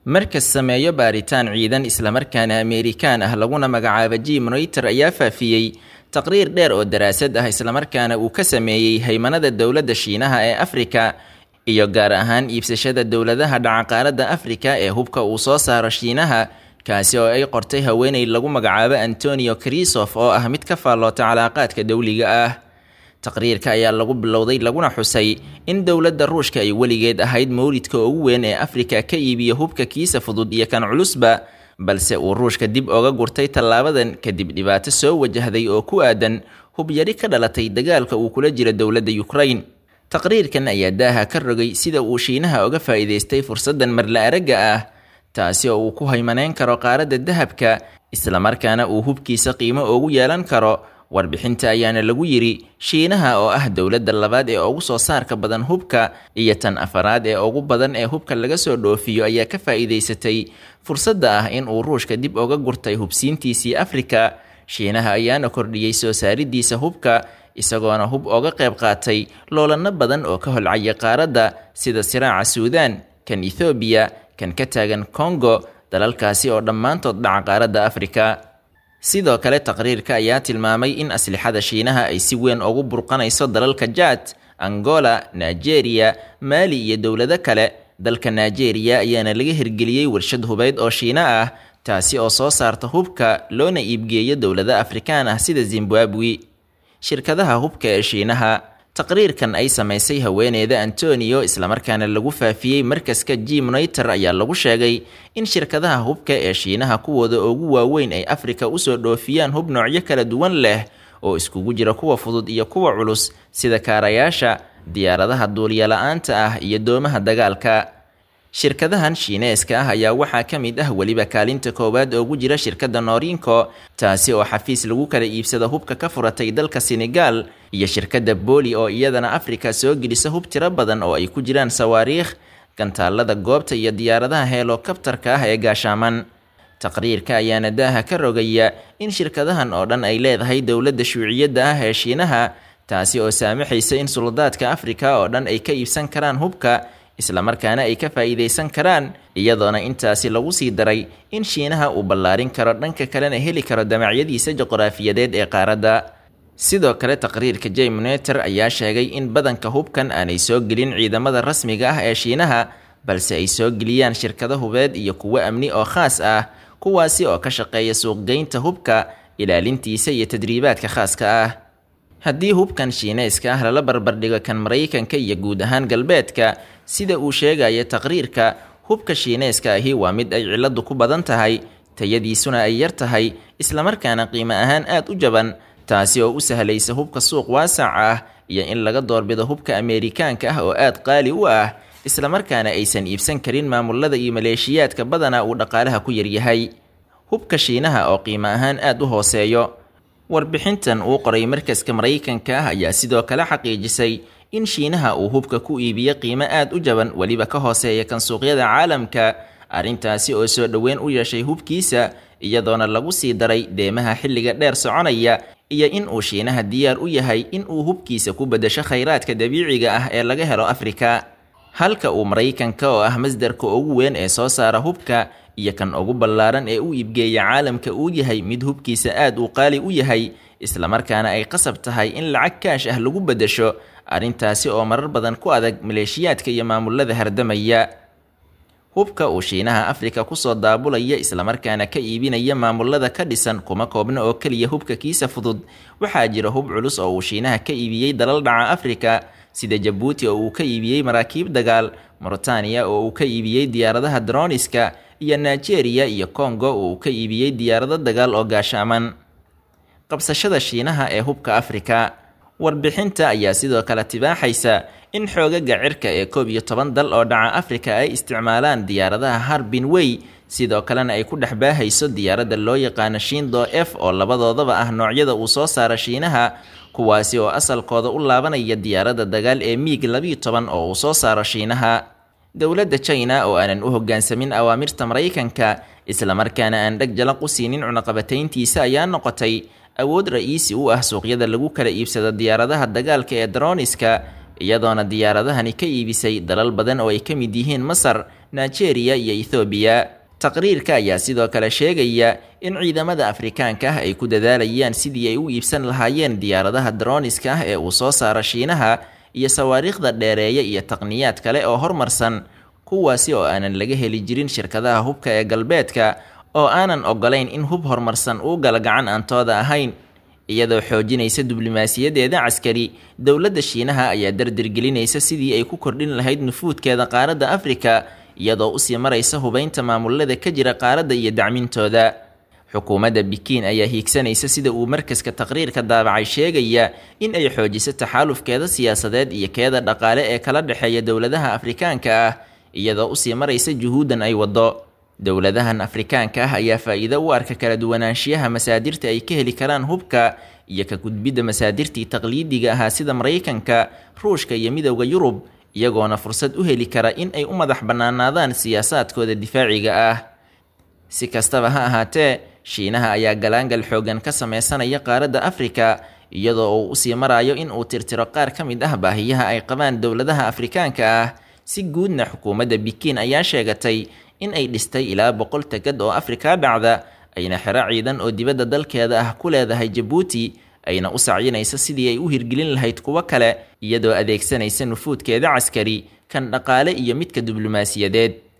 markas sameeyo baaritaan ciidan islamarkaana Ameerikaan ah laguna magacaabo Jim Reuters ayaa faafiyey taqriir dheer oo daraasad ah islamarkaana uu ka sameeyey haymanada dowladda Shiinaha ee Afrika iyo gaar ahaan iibsashada dowladaha dhaqaalaha Afrika ee hubka uu soo saaro Shiinaha kaasi oo ay qortay haweeney lagu magacaabo Antonio Krisof oo ah mid ka faaloota calaaqaadka dawliga ah. taqriirka ayaa lagu bilowday laguna xusay in dowladda Ruushka ay weligeed ahayd mawridka ugu weyn ee Afrika ka iibiyo hubka kiisa fudud iyo kan culusba, balse uu Ruushka dib uga gurtay tallaabadan kadib dhibaato soo wajahday oo ku aadan hub yari ka dhalatay dagaalka uu kula jiro dowladda Ukraine. taqriirkan ayaa daaha ka rogay sida uu Shiinaha uga faa'iideystay fursadan marla aragga ah, taasi oo uu ku haymaneyn karo qaaradda dahabka isla markaana uu hubkiisa qiimo ugu yeelan karo. warbixinta ayaana lagu yiri Shiinaha oo ah dowladda labaad ee ugu soo saarka badan hubka iyo tan afaraad ee ugu badan ee hubka laga soo dhoofiyo ayaa ka faa'iideysatay fursadda ah in uu Ruushka dib uga gurtay hubsiintiisii Afrika. Shiinaha ayaana kordhiyay soo saaridiisa hubka isagoona hub uga qayb qaatay loolana badan oo ka holcaya qaaradda sida siraaca Suudaan, kan Ethiopia, kan ka taagan Congo, dalalkaasi oo dhammaantood dhaca qaaradda Afrika. sidoo kale taqriirka ayaa tilmaamay in aslixada Shiinaha ay si weyn ugu burqanayso dalalka Chad, Angola, Nigeria, Mali iyo dowlado kale. dalka Nigeria ayaana laga hirgeliyay warshad hubeed oo Shiina ah taasi oo soo saarta hubka loona iibgeeyo dowlado Afrikaan ah sida Zimbabwe. shirkadaha hubka ee Shiinaha taqriirkan ay sameysay haweeneyda Antonio islamarkaana lagu faafiyey markaska Jim Reuters ayaa lagu sheegay in shirkadaha hubka ee Shiinaha kuwooda ugu waaweyn ay Afrika u soo dhoofiyaan hub noocyo kala duwan leh oo iskugu jira kuwa fudud iyo kuwa culus sida kaarayaasha, diyaaradaha duuliye la'aanta ah iyo doomaha dagaalka. shirkadahan Shiineeska ah ayaa waxaa ka mid ah waliba kaalinta koowaad ugu jira shirkadda Norinco taasi oo xafiis lagu kala iibsado hubka ka furatay dalka Senegal iyo shirkadda Boli oo iyadana Afrika soo gelisa hub tiro badan oo ay ku jiraan sawaariikh, gantaalada goobta iyo diyaaradaha helicopterka ah ee gaashaaman. taqriirka ayaana daaha ka rogaya in shirkadahan oo dhan ay leedahay dowladda shuuciyadda ah ee Shiinaha taasi oo saamaxaysa in suldaadka Afrika oo dhan ay ka iibsan karaan hubka isla markaana ay ka faa'iideysan karaan, iyadoona intaasi lagu sii daray in Shiinaha uu ballaarin karo dhanka kalena heli karo damacyadiisa juqraafiyadeed ee qaaradda. sidoo kale taqriirka Jim Reuters ayaa sheegay in badanka hubkan aanay soo gelin ciidamada rasmiga ah ee Shiinaha balse ay soo geliyaan shirkado hubeed iyo kuwo amni oo khaas ah kuwaasi oo ka shaqeeya suuqgeynta hubka, ilaalintiisa iyo tadriibaadka khaaska ah. haddii hubkan Shiineeska ah lala barbardhigo kan Mareykanka iyo guud ahaan galbeedka sida uu sheegaya taqriirka, hubka Shiineeska ahi waa mid ay ciladu ku badan tahay, tayadiisuna ay yar tahay isla markaana qiimo ahaan aad u jaban, taasi oo u sahlaysa hubka suuq waasac ah iyo in laga doorbido hubka Ameerikaanka ah oo aad qaali u ah isla markaana aysan iibsan karin maamulada iyo maleeshiyaadka badana uu dhaqaalaha ku yar yahay. hubka Shiinaha oo qiimo ahaan aad u hooseeyo. warbixintan uu qoray markaska Mareykanka ah ayaa sidoo kale xaqiijisay in Shiinaha uu hubka ku iibiyo qiimo aad u jaban waliba ka hooseeya kan suuqyada caalamka, arrintaasi oo soo dhaweyn u yeeshay hubkiisa iyadoona lagu sii daray deemaha xilliga dheer soconaya iyo in uu Shiinaha diyaar u yahay in uu hubkiisa ku bedesho khayraadka dabiiciga ah ee laga helo Afrika. halka uu Mareykanka oo ah masdarka ugu weyn ee soo saara hubka iyo kan ugu ballaaran ee u iibgeeya caalamka uu yahay mid hubkiisa aad u qaali u yahay isla markaana ay qasab tahay in lacag kaash ah lagu bedesho, arrintaasi oo marar badan ku adag maleeshiyaadka iyo maamulada hardamaya. hubka uu Shiinaha Afrika ku soo daabulaya isla markaana ka iibinaya maamulada ka dhisan kuma koobna oo kaliya hubka kiisa fudud, waxaa jira hub culus oo uu Shiinaha ka iibiyay dalal dhaca Afrika sida Djibouti oo uu ka iibiyay maraakiib dagaal, Mauritania oo uu ka iibiyay diyaaradaha droniska iyo Nigeria iyo Congo oo uu ka iibiyay diyaarado dagaal oo gaashaaman. qabsashada Shiinaha ee hubka Afrika. warbixinta ayaa sidoo kale tibaaxaysa in xoogaga cirka ee 11 dal oo dhaca Afrika ay isticmaalaan diyaaradaha Harbin Way, sidoo kalena ay ku dhaxbaahayso diyaaradda loo yaqaan Shindo F oo labadoodaba ah noocyada uu soo saaro Shiinaha, kuwaasi oo asalkooda u laabanaya diyaaradda dagaal ee MiG-12 oo uu soo saaro Shiinaha. dowladda China oo aanan u hoggaansamin awaamirta Mareykanka isla markaana aan dhag jalaq u siinin cunaqabatayntiisa ayaa noqotay awood ra'iisi u ah suuqyada lagu kala iibsado diyaaradaha dagaalka ee droniska, iyadoona diyaaradahani ka iibisay dalal badan oo ay ka mid yihiin Masar, Nigeria iyo Ethiopia. Taqriirka ayaa sidoo kale sheegaya in ciidamada Afrikaanka ah ay ku dadaalayaan sidii ay u iibsan lahaayeen diyaaradaha droniska ah ee uu soo saaro Shiinaha iyo sawaariikhda dheereeya iyo taqniyaad kale oo horumarsan, kuwaasi oo aanan laga heli jirin shirkadaha hubka ee galbeedka oo aanan ogolayn in hub horumarsan uu gala gacan aantooda ahayn. Iyadoo xoojinaysa diblomaasiyadeeda caskari, dowladda Shiinaha ayaa dardargelinaysa sidii ay ku kordhin lahayd nufuudkeeda qaaradda Afrika, iyadoo u sii maraysa hubaynta maamulada ka jira qaaradda iyo dacmintooda. Xukuumadda Pekin ayaa hiigsanaysa sida uu markaska taqriirka daabacay sheegaya in ay xoojiso taxaalufkeeda siyaasadeed iyo keeda dhaqaale ee kala dhexeeya dowladaha Afrikaanka ah, iyadoo u sii maraysa juhuudan ay wado. Dowladahan Afrikaanka ah ayaa faa'iido u arka kala duwanaanshiyaha masaadirta ay ka heli karaan hubka iyo ka gudbidda masaadirtii taqliidiga ahaa sida Mareykanka, Ruushka iyo Midowga Yurub, iyagoona fursad u heli kara in ay u madax bannaanaadaan siyaasaadkooda difaaciga ah. Si kastaba ha ahaatee, Shiinaha ayaa galaangal xoogan ka sameysanaya qaaradda Afrika, iyadoo uu u sii marayo in uu tirtiro qaar ka mid ah baahiyaha ay qabaan dowladaha Afrikaanka ah. Si guudna, xukuumadda Pekin ayaa sheegatay in ay dhistay ilaa 100 tegad oo Afrika dhacda, ayna xero ciidan oo dibadda dalkeeda ah ku leedahay Djibouti, ayna u sacinaysa sidii ay u hirgelin lahayd kuwa kale, iyadoo adeegsanaysa nufuudkeeda caskari, kan dhaqaale iyo midka diblomaasiyadeed.